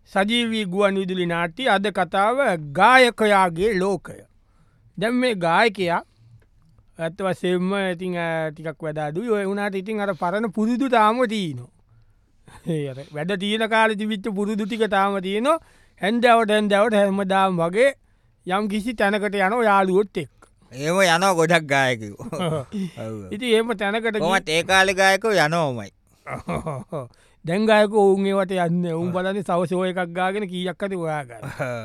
සජීවී ගුවන් විදුලි නාට්‍ය අද කතාව ගායකයාගේ ලෝකය. දැම් මේ ගායකයා ඇත්ත වසෙම ඉතින් ටිකක් වැඩාදුයි ඔය වුණට ඉතින් අර පරණ පුරුදු තාම තියනවා. වැඩ තියන කාල තිවිච්ච පුරුදු ටික තාම තියනවා හැන්දවට හැමදාම් වගේ යම් කිසි තැනකට යන යාලුවොත් එක්. ඒම යනෝ ගොඩක් ගායකව ඉති ඒම තැනකට ගොමත් ඒ කාලි ගායකව යනෝමයි. දැංගායක ඔවුන්ගේවට යන්න උන් බලන්න සවසෝය එකක් ගාගෙන කියීයක්කත ඔයාගන්න.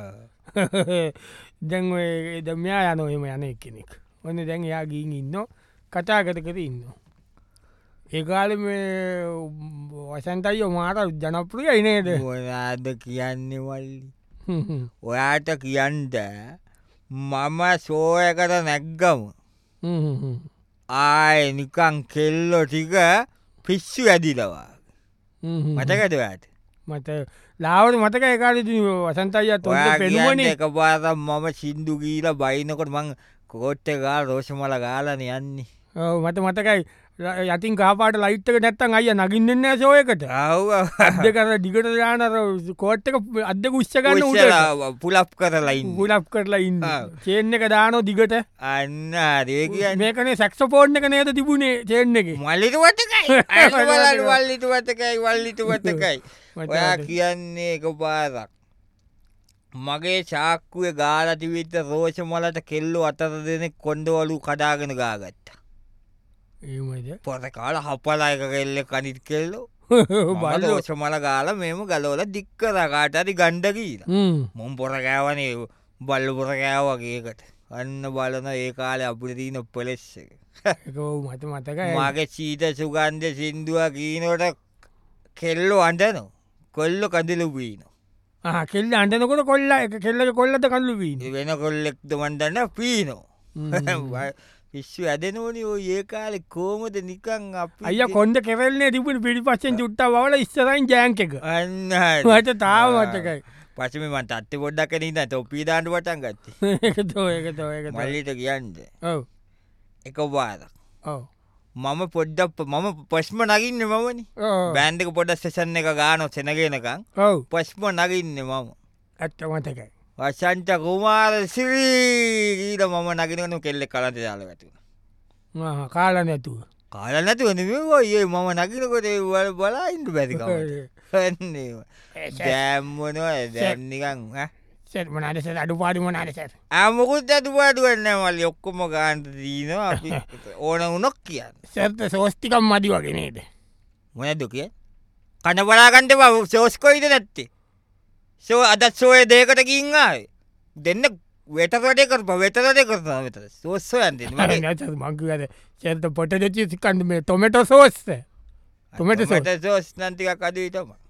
දැන් දමයා යනෝ එම යන කෙනෙක් ඔන්න දැන් එයා ගීන් ඉන්න කතාගතකර ඉන්න. ඒකාල වසන්තයි මාට ජනප්‍රිය ඉනේද ඔයාද කියන්නේ වල්ලි ඔයාට කියන්ට මම සෝයකට නැක්ගම ආය නිකං කෙල්ලො ටික පිස්සු ඇදිලවා මතකටට මත ලාවට මතක ඒකාල වසන්තයිය තො පෙනුවන එක පාතම් මම සිින්දු ගීල බයිනකොට මං කෝට්ට ගා රෝෂමල ගාලන යන්නේ මට මතකයි යතින් කාපාට ලයිට්ක නැත්තන් අය නගින්නන්න සෝයකට අද කර දිගට යානර කෝට්ටක අදක උච්චගන්න උට පුලප් කරලයින් ගුලප් කරලා ඉන්න චේන්න එක දානෝ දිගට අන්න රේග මේකනේ සැක්ෂපෝර්්න එක නේද තිබුණේ චේන්න එක මල්ලිටවටකයි වල්ලිටවතකයි වල්ලිටවතකයි ඔයා කියන්නේ එක පාරක් මගේ ශාක්කුවේ ගාලතිවිත්ත රෝෂ මලට කෙල්ලු අතර දෙනෙ කොන්ඩවලු කඩාගෙන ගාගත්ත පොත කාල හපලා එක කෙල්ල කනිත් කෙල්ලෝ රෝෂ මල ගාල මෙම ගලෝල දික්කරකාටරි ගණ්ඩකීල මොම් පොර කෑවනේ බල්ල පොර කෑවගේකට අන්න බලන ඒ කාලය අපිට තියන පොලෙස්ස මත මතක මගේ චීත සුගන්ධ සිින්දුව කීනොට කෙල්ලො අන්ටනො කොල්ලො කඳලු වීන කෙල්ල අන්ටනකොට කොල්ල එක කෙල්ලක කොල්ලට කල්ලු වී වෙන කොල්ලෙක්ද වන්ටන්න පීනෝ විශ්ව ඇදනෝනි ඔය ඒ කාලෙ කෝමද නිකං අය කොන්ද කෙරල්න්නේ තිබුණ පිළි පස්සෙන් චුට්ට වල ඉස්සරයින් ජෑන්ක එක අන්න ට තාවටකයි පසමට අත්ත පොඩ්ඩක් නීද තොප්පී දාන්ට පටන් ගත්ත මල්ලිට කියන්ද එක වාද මම පොඩ්ඩක් මම පස්ම නගින්න මමනි බෑන්ඩක පොඩ සෙසන්න එක ගානො සෙනගෙනකං පස්ම නගින්න මම ඇත්ත මතකයි වශන්ට කුමාර සිරීීට මම නගෙනවනු කෙල්ලෙ කලට දාල ඇතිව කාල නැතුව කාල නැතුවන ඒ මම නගිනකොට වල බලායින්ට බැතික දැම්මනවා දැන්නිකං මනස අඩු පාඩි මනාද සැ ආමකුත් අතු පාඩුවන්න මල්ලි ඔක්කොම ගාන්ට දීනවා ඕන උනොක් කියන්න සැත සෝස්තිකම් මදි වගෙනේද මොන දුකිය කන බලාගන්ට බව සෝස්කොයිද නැත්තේ සෝ අදත් සෝය දේකට කින්ආය දෙන්න වෙටරටේ කරප වෙතරටේ කරන වෙත සෝස්සෝ ඇන්ද මංකද චත පොට දෙචි සිකන්ඩ මේ තොමට සෝස්ස තොමට සෝස් නන්තික අදීටම